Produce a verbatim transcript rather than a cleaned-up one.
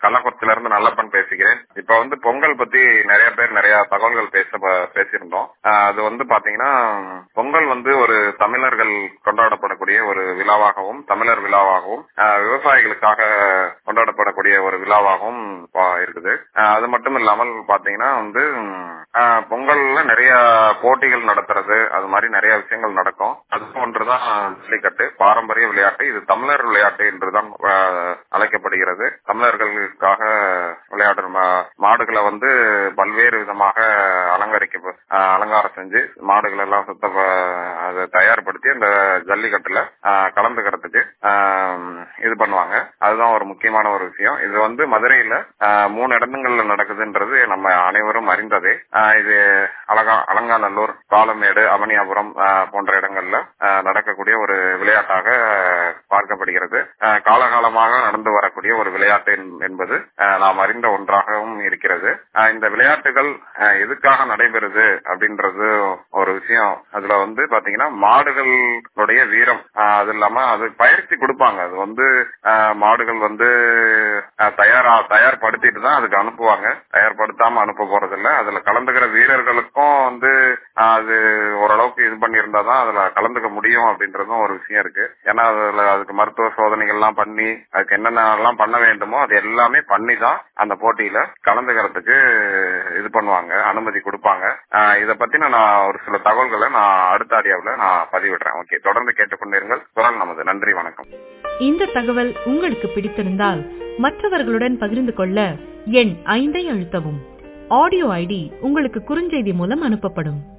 கள்ளக்குறிச்சியில இருந்து நல்லப்பன் பேசுகிறேன். இப்ப வந்து பொங்கல் பத்தி நிறைய பேர் நிறைய தகவல்கள் பேச பேசியிருந்தோம். அது வந்து பாத்தீங்கன்னா பொங்கல் வந்து ஒரு தமிழர்கள் கொண்டாடப்படக்கூடிய ஒரு விழாவாகவும் தமிழர் விழாவாகவும் விவசாயிகளுக்காக கொண்டாடப்படக்கூடிய ஒரு விழாவாகவும் இருக்குது. அது மட்டும் இல்லாமல் பாத்தீங்கன்னா வந்து பொங்கல்ல நிறைய போட்டிகள் நடத்துறது அது மாதிரி நிறைய விஷயங்கள் நடக்கும். அது போன்றுதான் ஜல்லிக்கட்டு பாரம்பரிய விளையாட்டு. இது தமிழர் விளையாட்டு என்றுதான் அழைக்கப்படுகிறது. தமிழர்களுக்காக விளையாடுற மாடுகளை வந்து பல்வேறு விதமாக அலங்கரிக்க அலங்காரம் செஞ்சு மாடுகள் எல்லாம் சுத்த அதை தயார்படுத்தி அந்த ஜல்லிக்கட்டுல கலந்துக்கிறதுக்கு இது பண்ணுவாங்க. அதுதான் ஒரு முக்கியமான ஒரு விஷயம். இது வந்து மதுரையில மூணு இடங்கள்ல நடக்குதுன்றது நம்ம அனைவரும் அறிந்ததே. இது அலங்கா அலங்காநல்லூர், பாலமேடு, அவனியாபுரம் போன்ற இடங்கள்ல நடக்கக்கூடிய ஒரு விளையாட்டாக பார்க்கப்படுகிறது. காலகாலமாக நடந்து வரக்கூடிய ஒரு விளையாட்டு என்பது நாம் அறிந்த ஒன்றாகவும் இருக்கிறது. இந்த விளையாட்டுகள் எதுக்காக நடைபெறுது அப்படின்றது ஒரு விஷயம். அதுல வந்து பாத்தீங்கன்னா மாடுகளுடைய வீரம், அது இல்லாம அது பயிற்சி கொடுப்பாங்க. அது வந்து மாடுகள் வந்து தயாரா தயார்படுத்திட்டு தான் அதுக்கு அனுப்புவாங்க. தயார்படுத்தாம அனுப்ப போறதில்ல. அதுல கலந்துக்கிற வீரர்களுக்கும் வந்து அது ஓரளவுக்கு இது பண்ணியிருந்தாதான் அதுல கலந்துக்க முடியும் அப்படின்றதும் ஒரு விஷயம் இருக்கு. ஏன்னா அதுல அதுக்கு மருத்துவ சோதனைகள் எல்லாம் பண்ணி அதுக்கு என்னென்னலாம் பண்ண வேண்டுமோ அது எல்லாமே பண்ணி தான் அந்த போட்டியில கலந்துக்கிறதுக்கு இது பண்ணுவாங்க, அனுமதி கொடுப்பாங்க. இத பத்தி நான் ஒரு சில தகவல்களை நான் அடுத்த ஆடியோவில் நான் பதிவிடுறேன். ஓகே, தொடர்ந்து கேட்டுக்கொண்டிருங்கள். குரல் நமது. நன்றி, வணக்கம். இந்த தகவல் உங்களுக்கு பிடித்திருந்தால் மற்றவர்களுடன் பகிர்ந்து கொள்ள எண் ஐந்தை அழுத்தவும். ஆடியோ ஐடி உங்களுக்கு குறுஞ்செய்தி மூலம் அனுப்பப்படும்.